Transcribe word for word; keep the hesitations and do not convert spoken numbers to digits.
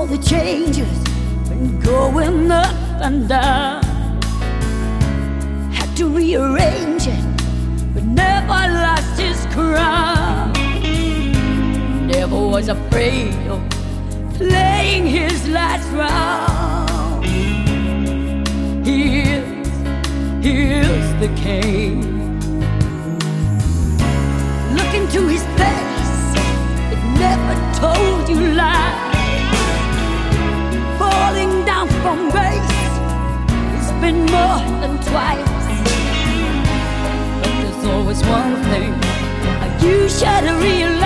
all the changes been going up and down. Had to rearrange it, but never lost his crown. Never was afraid of playing his last round. He is, he is the king. Look into his face, it never told you lies. Falling down from grace, it's been more than twice. But there's always one thing you should realize.